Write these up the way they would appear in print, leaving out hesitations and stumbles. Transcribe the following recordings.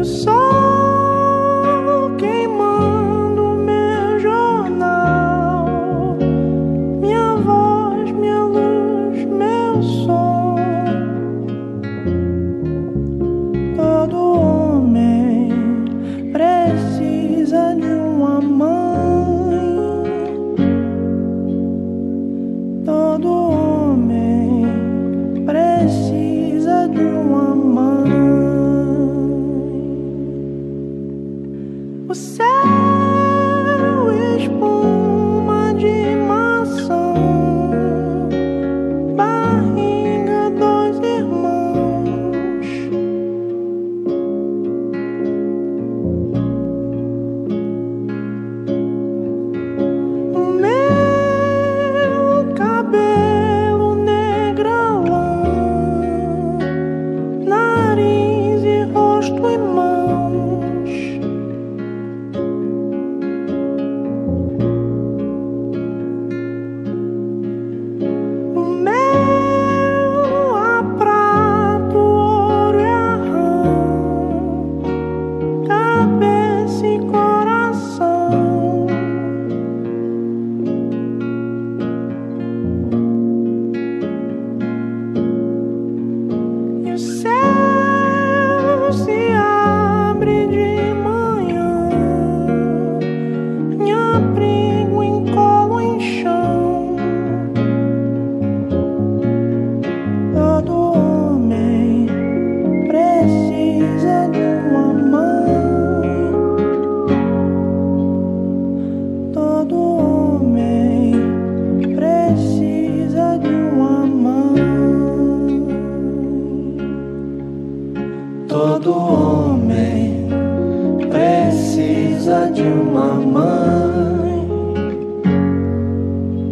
sol queimando meu jornal, minha voz, minha luz, meu som. Todo homem precisa de uma mãe. Todo homem precisa de uma mãe. O céu espuma de maçã, barriga dois irmãos. O meu cabelo negralão, nariz e rosto e mãos. O meu aprato, ouro e arrão, cabeça e coração. E o céu se abre de manhã, me abrigo em colo em chão. Todo homem precisa de uma mãe. Todo homem precisa de uma mãe. Todo homem precisa de uma mãe.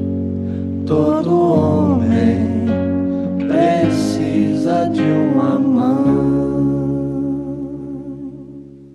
Todo homem precisa de uma mãe.